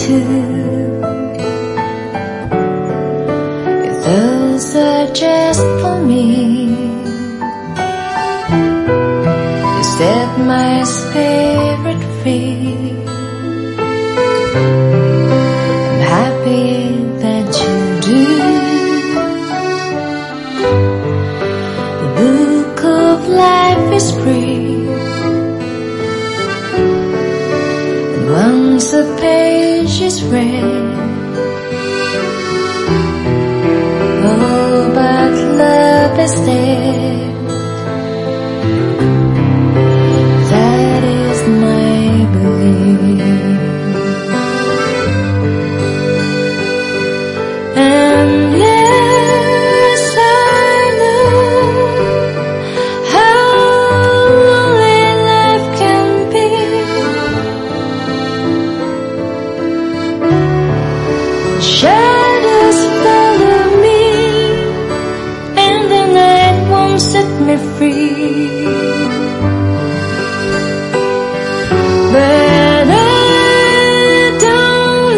too. If those are just for me, you set my spirit free. I'm happy that you do. The book of life is free, and once a page is read, oh, but love is dead. That is my belief. And yes, I know how lonely life can be. Shadows follow me, and the night won't set me free. But I don't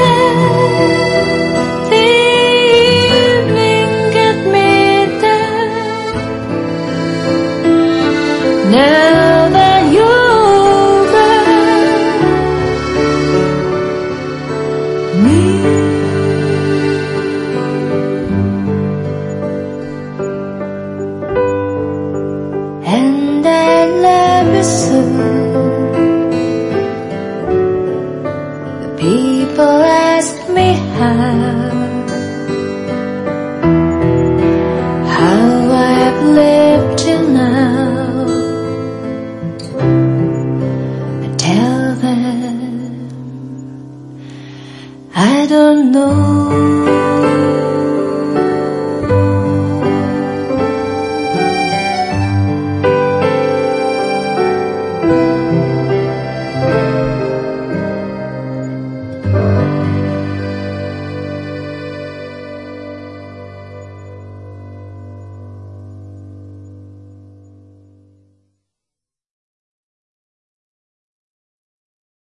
let the evening get me down. Now that you're around me, and I love you so. People ask me how I've lived till now. I tell them I don't know.